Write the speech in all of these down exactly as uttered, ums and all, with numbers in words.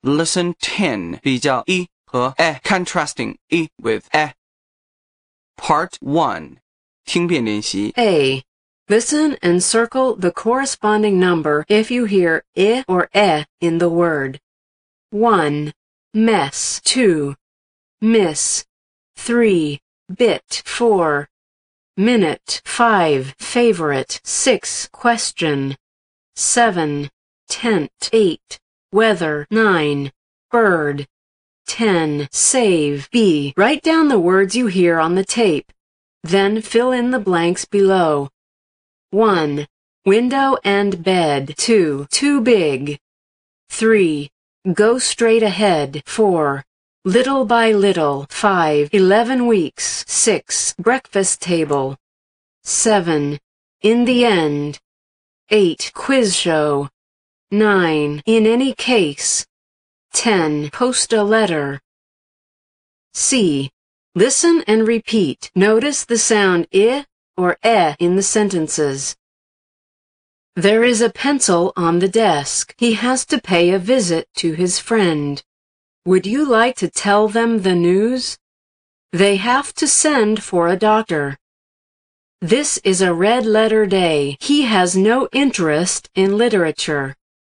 Lesson ten 比较 e 和 e contrasting e with e. Part one 听辨练习 A. Listen and circle the corresponding number if you hear I or E in the word. one. Mess. two. Miss. three. Bit. four. Minute. five. Favorite. six. Question. seven. Tent. eight. Weather. nine. Bird. ten. Save. B. Write down the words you hear on the tape. Then fill in the blanks below. one. Window and bed. two. Too big. three. Go straight ahead. four. Little by little. five. eleven weeks. six. Breakfast table. seven. In the end. eight. Quiz show. nine. In any case. ten. Post a letter. C. Listen and repeat. Notice the sound I or E in the sentences. There is a pencil on the desk. He has to pay a visit to his friend. Would you like to tell them the news? They have to send for a doctor. This is a red letter day. He has no interest in literature.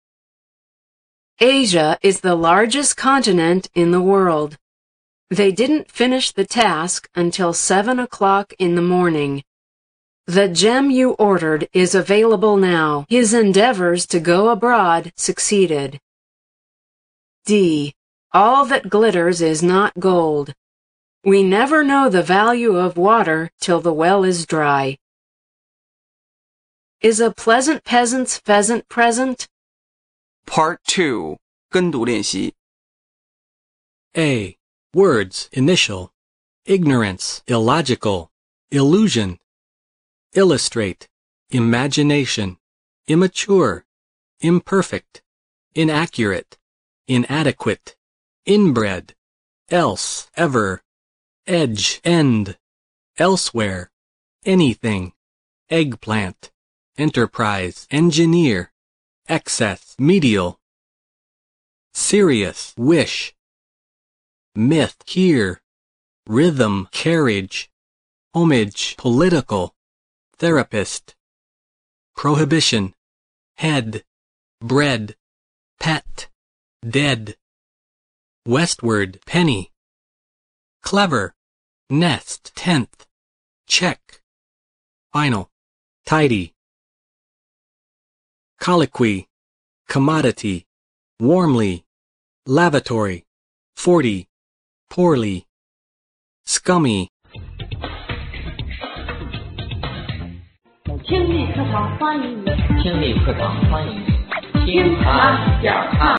Asia is the largest continent in the world. They didn't finish the task until seven o'clock in the morning. The gem you ordered is available now. His endeavors to go abroad succeeded. D. All that glitters is not gold. We never know the value of water till the well is dry. Is a pleasant peasant's pheasant present? Part two 跟读练习 A. Words, initial. Ignorance, illogical. Illusion. Illustrate, imagination. Immature, imperfect. Inaccurate, inadequate. Inbred, else, ever. Edge, end. Elsewhere, anything. Eggplant, enterprise, engineer. Excess, medial. Serious, wish. Myth, hear. Rhythm, carriage. Homage, political. Therapist. Prohibition, head. Bread, pet. Dead. Westward, penny. Clever, nest, tenth. Check. Final, tidy. Colloquy, commodity. Warmly, lavatory. Forty, poorly. Scummy. 听力课堂欢迎你， 听力课堂欢迎你，听韩讲汉。